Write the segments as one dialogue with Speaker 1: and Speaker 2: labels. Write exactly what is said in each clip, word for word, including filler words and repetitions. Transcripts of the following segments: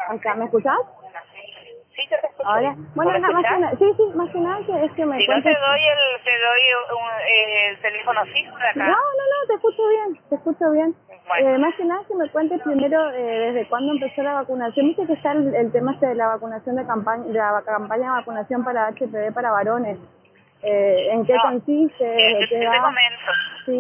Speaker 1: Acá, ¿me escuchás?
Speaker 2: Sí, yo te escucho
Speaker 1: Ahora,
Speaker 2: bien.
Speaker 1: bueno,
Speaker 2: ¿Me
Speaker 1: nada más que
Speaker 2: escuchás?
Speaker 1: nada, sí, sí, más que nada que es que me
Speaker 2: Si no te
Speaker 1: cuentes.
Speaker 2: doy el, te doy un, eh, el teléfono fijo de
Speaker 1: No, no,
Speaker 2: acá.
Speaker 1: no, te escucho bien, te escucho bien.
Speaker 2: Bueno,
Speaker 1: Eh, más que nada que me cuentes primero eh, desde cuándo empezó la vacunación. Viste que está el, el tema este de la vacunación de campaña, de la campaña de vacunación para H P V para varones. Eh, ¿En qué
Speaker 2: no,
Speaker 1: consiste?
Speaker 2: eh,
Speaker 1: ¿De
Speaker 2: yo,
Speaker 1: qué
Speaker 2: yo te
Speaker 1: edad?
Speaker 2: comento.
Speaker 1: Sí.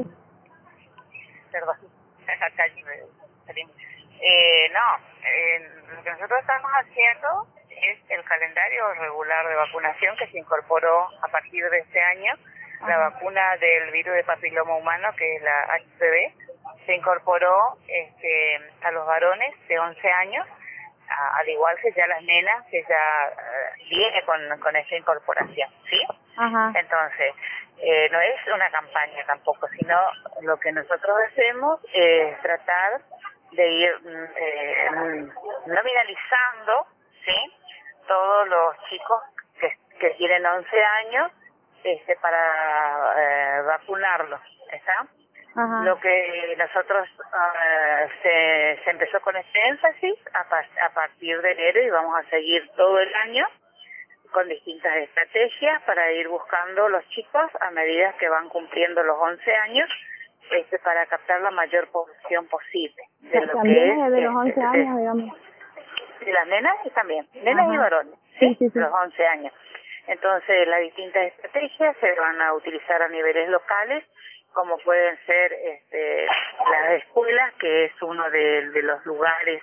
Speaker 2: Perdón, acá allí me salimos. Eh, no, eh, lo que nosotros estamos haciendo es el calendario regular de vacunación que se incorporó a partir de este año. La
Speaker 1: Ajá.
Speaker 2: vacuna del virus de papiloma humano, que es la H P V, se incorporó este, a los varones de once años, a- al igual que ya las nenas, que ya eh, viene con, con esa incorporación, ¿sí?
Speaker 1: Ajá.
Speaker 2: Entonces, eh, no es una campaña tampoco, sino lo que nosotros hacemos es tratar de ir mm, eh, mm, nominalizando, ¿sí? Todos los chicos que, que tienen once años este, para eh, vacunarlos, ¿está?
Speaker 1: Ajá.
Speaker 2: Lo que nosotros eh, se, se empezó con este énfasis a, pa- a partir de enero y vamos a seguir todo el año con distintas estrategias para ir buscando los chicos a medida que van cumpliendo los once años, este, para captar la mayor población posible de
Speaker 1: Ta-
Speaker 2: lo
Speaker 1: También
Speaker 2: que es
Speaker 1: es desde los once
Speaker 2: eh,
Speaker 1: años,
Speaker 2: de,
Speaker 1: digamos.
Speaker 2: de las nenas y también, nenas y
Speaker 1: Ajá.
Speaker 2: varones,
Speaker 1: Sí,
Speaker 2: ¿sí?
Speaker 1: sí, sí.
Speaker 2: Los once años. Entonces, las distintas estrategias se van a utilizar a niveles locales, como pueden ser este, las escuelas, que es uno de, de los lugares,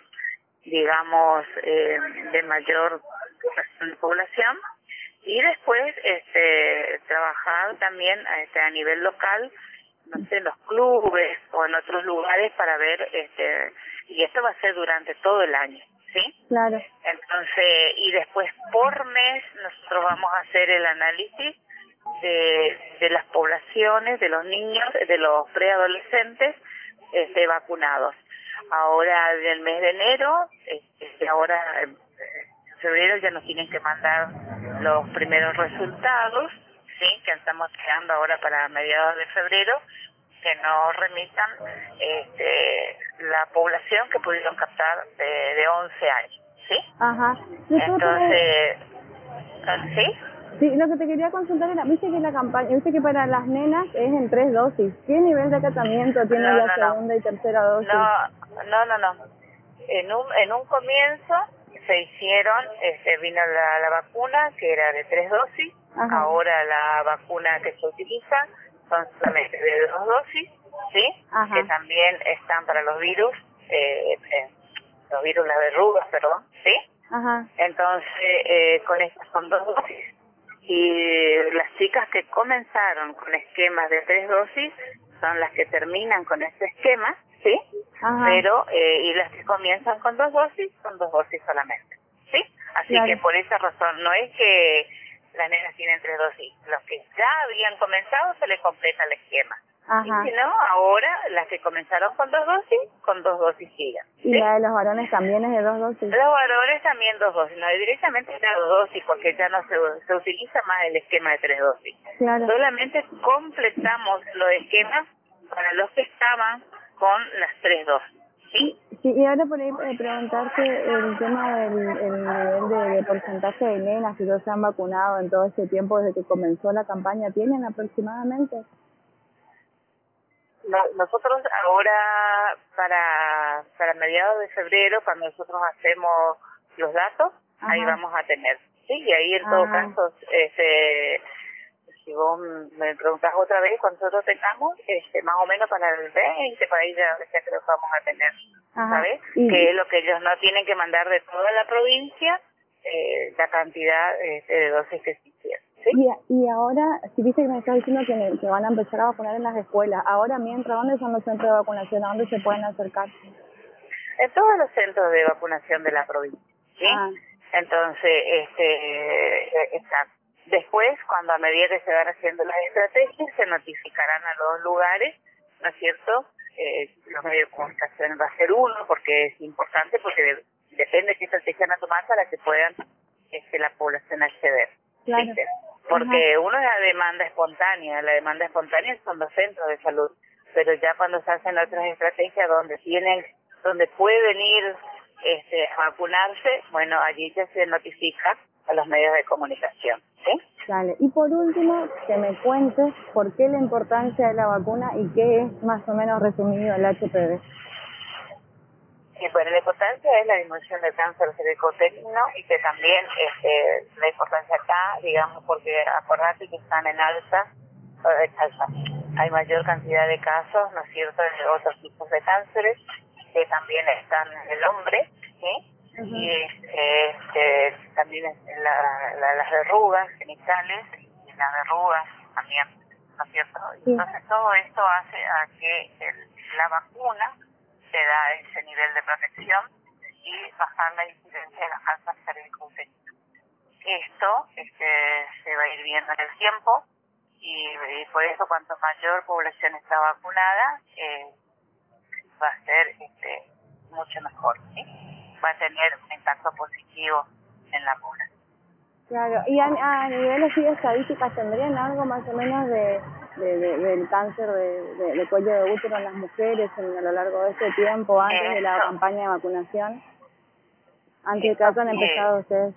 Speaker 2: digamos, eh, de mayor población, y después este, trabajar también este, a nivel local, no sé, en los clubes o en otros lugares para ver, este, y esto va a ser durante todo el año, ¿sí?
Speaker 1: Claro.
Speaker 2: Entonces, y después por mes nosotros vamos a hacer el análisis de, de las poblaciones, de los niños, de los preadolescentes este, vacunados. Ahora, del mes de enero, este, ahora en febrero ya nos tienen que mandar los primeros resultados, sí, que estamos creando ahora para mediados de febrero, que nos remitan este, la población que pudieron captar de, de once años, ¿sí?
Speaker 1: Ajá. Yo tengo,
Speaker 2: Entonces, ¿sí?
Speaker 1: sí, lo que te quería consultar era, viste que la campaña, viste que para las nenas es en tres dosis. ¿Qué nivel de tratamiento tiene
Speaker 2: No,
Speaker 1: la
Speaker 2: no, no.
Speaker 1: segunda y tercera dosis?
Speaker 2: No, no, no, no. En un, en un comienzo se hicieron, este, vino la, la vacuna que era de tres dosis,
Speaker 1: Ajá,
Speaker 2: ahora la vacuna que se utiliza son solamente de dos dosis, ¿sí? Que
Speaker 1: ajá,
Speaker 2: también están para los virus, eh, eh, los virus, las verrugas, perdón, ¿sí?
Speaker 1: ajá.
Speaker 2: Entonces, eh, con estas son dos dosis. Y las chicas que comenzaron con esquemas de tres dosis son las que terminan con este esquema, ¿sí?
Speaker 1: Ajá,
Speaker 2: Pero, eh, y las que comienzan con dos dosis, son dos dosis solamente, ¿sí? Así que
Speaker 1: claro.
Speaker 2: por esa razón, no es que las nenas tienen tres dosis. Los que ya habían comenzado se les completa el esquema. Y
Speaker 1: Ajá.
Speaker 2: si no, ahora las que comenzaron con dos dosis, con dos dosis siguen,
Speaker 1: Y
Speaker 2: ¿sí?
Speaker 1: la de los varones también es de dos dosis.
Speaker 2: Los varones también dos dosis, no directamente era dos dosis porque ya no se, se utiliza más el esquema de tres dosis.
Speaker 1: Claro.
Speaker 2: Solamente completamos los esquemas para los que estaban con las tres dosis, ¿sí?
Speaker 1: Sí, sí, y ahora por ahí eh, preguntarte el tema del el nivel de, de porcentaje de nenas que no se han vacunado en todo este tiempo desde que comenzó la campaña. ¿Tienen aproximadamente?
Speaker 2: No- nosotros ahora para, para mediados de febrero, cuando nosotros hacemos los datos, ahí
Speaker 1: Ajá.
Speaker 2: vamos a tener, ¿sí? Y ahí en todo
Speaker 1: Ah,
Speaker 2: caso, este, si vos me preguntás otra vez, cuando nosotros tengamos, este, más o menos para el veinte, para ahí ya, ya creo que vamos a tener,
Speaker 1: ajá.
Speaker 2: ¿sabes? Que
Speaker 1: Y
Speaker 2: es lo que ellos no tienen que mandar de toda la provincia, eh, la cantidad este, de dosis que se hicieron, ¿sí?
Speaker 1: Y, y ahora, si viste que me estás diciendo que, me- que van a empezar a vacunar en las escuelas, ahora mientras, ¿dónde son los centros de vacunación? ¿A dónde se pueden acercar?
Speaker 2: En todos los centros de vacunación de la provincia, ¿sí?
Speaker 1: Ah,
Speaker 2: Entonces, este, eh, está. Después, cuando a medida que se van haciendo las estrategias, se notificarán a los lugares, ¿no es cierto? Eh, los medios de comunicación va a ser uno, porque es importante, porque de- depende de qué estrategia van a tomar para que puedan este, la población acceder,
Speaker 1: claro.
Speaker 2: ¿viste?
Speaker 1: Ajá,
Speaker 2: Porque uno es la demanda espontánea, la demanda espontánea son los centros de salud, pero ya cuando se hacen otras estrategias donde tienen, donde pueden ir este, a vacunarse, bueno, allí ya se notifica a los medios de comunicación, ¿sí?
Speaker 1: Dale. Y por último, que me cuentes por qué la importancia de la vacuna y qué es más o menos resumido el H P V.
Speaker 2: Y bueno, la importancia es la disminución del cáncer cervicuterino y que también este, la importancia acá, digamos, porque acordate que están en alza, eh, alza, hay mayor cantidad de casos, ¿no es cierto?, de otros tipos de cánceres que también están en el hombre, ¿sí? Uh-huh. Y este, también la, la, las verrugas genitales y las verrugas también, ¿no es cierto? Sí. Entonces todo esto hace a que el, la vacuna te da ese nivel de protección y bajar la incidencia de las causas cervicuterinas. Esto este, se va a ir viendo en el tiempo y, y por eso cuanto mayor población está vacunada, eh, va a ser este, mucho mejor, ¿sí? Va a tener un impacto positivo en la población.
Speaker 1: Claro, y a, a nivel así de estadísticas, ¿tendrían algo más o menos de, de, de del cáncer de, de, de cuello de útero en las mujeres en, a lo largo de este tiempo, antes
Speaker 2: Eso,
Speaker 1: de la campaña de vacunación? Antes de que
Speaker 2: eso
Speaker 1: hayan
Speaker 2: sí,
Speaker 1: empezado ustedes.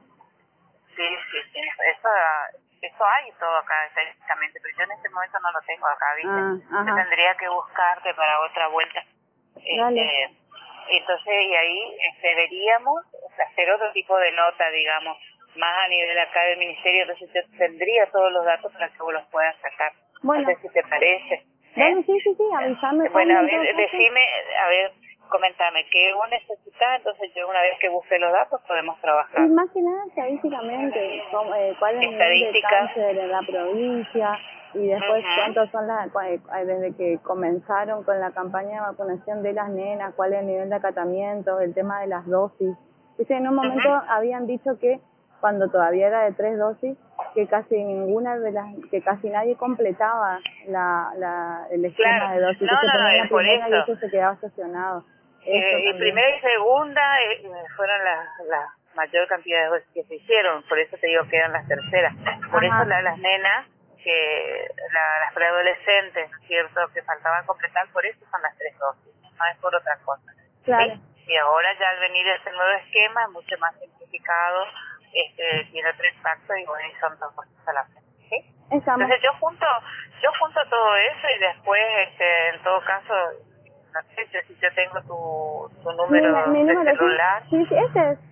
Speaker 2: Sí, sí, sí, eso, eso hay todo acá estadísticamente, pero yo en este momento no lo tengo acá, ¿viste?
Speaker 1: Ah,
Speaker 2: yo tendría que buscarte para otra vuelta.
Speaker 1: Dale.
Speaker 2: Este, entonces, y ahí este, veríamos hacer otro tipo de nota, digamos, más a nivel acá del ministerio, entonces yo tendría todos los datos para que vos los puedas sacar.
Speaker 1: Bueno.
Speaker 2: No sé si te parece. ¿eh?
Speaker 1: Dale, sí, sí, sí, avísame.
Speaker 2: Bueno, a ver, decime, a ver, comentame, ¿qué vos necesitas? Entonces yo una vez que busque los datos podemos trabajar.
Speaker 1: Y más que nada estadísticamente, cómo, eh, cuál es el nivel de cáncer en la provincia y después uh-huh. cuántos son las, desde que comenzaron con la campaña de vacunación de las nenas, cuál es el nivel de acatamiento, el tema de las dosis. Dice, en un momento uh-huh. habían dicho que cuando todavía era de tres dosis, que casi ninguna de las, que casi nadie completaba la, la el esquema
Speaker 2: claro.
Speaker 1: de dosis,
Speaker 2: no,
Speaker 1: que se
Speaker 2: no,
Speaker 1: ponía
Speaker 2: no,
Speaker 1: la
Speaker 2: por
Speaker 1: primera
Speaker 2: eso.
Speaker 1: y eso se quedaba estacionado.
Speaker 2: Eh, y primera y segunda eh, fueron las la mayor cantidad de dosis que se hicieron, por eso te digo que eran las terceras. Por Ajá. eso la, las nenas, que la, las preadolescentes, ¿cierto?, que faltaban completar, por eso son las tres dosis, no es por otra cosa.
Speaker 1: Claro.
Speaker 2: ¿Sí? Y ahora ya al venir este nuevo esquema es mucho más simplificado, este, tiene otro impacto y bueno, y son dos dosis a la vez. ¿Sí?
Speaker 1: Estamos.
Speaker 2: Entonces yo junto, yo junto todo eso y después, este, en todo caso, no sé yo, si yo tengo tu, tu número
Speaker 1: mi, mi
Speaker 2: de
Speaker 1: número,
Speaker 2: celular.
Speaker 1: Sí, sí, sí, este es.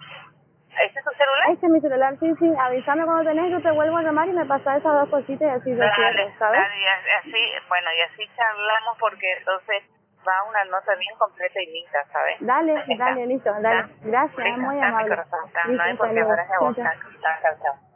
Speaker 2: ¿Este es tu celular?
Speaker 1: Este es mi celular, sí, sí. Avísame cuando tenés, yo te vuelvo a llamar y me pasas esas dos cositas y así yo cierro, ¿sabes?
Speaker 2: Dale, y así, bueno, y así charlamos porque entonces va una nota bien completa y linda, ¿sabes?
Speaker 1: Dale,
Speaker 2: Está.
Speaker 1: dale, listo, dale.
Speaker 2: ¿Está?
Speaker 1: Gracias,
Speaker 2: Listo,
Speaker 1: muy
Speaker 2: está mi
Speaker 1: amable.
Speaker 2: corazón, está.
Speaker 1: Listo,
Speaker 2: No hay
Speaker 1: hasta
Speaker 2: por qué,
Speaker 1: luego.
Speaker 2: gracias a
Speaker 1: Chao,
Speaker 2: vos.
Speaker 1: chao.
Speaker 2: Chao, chao, chao.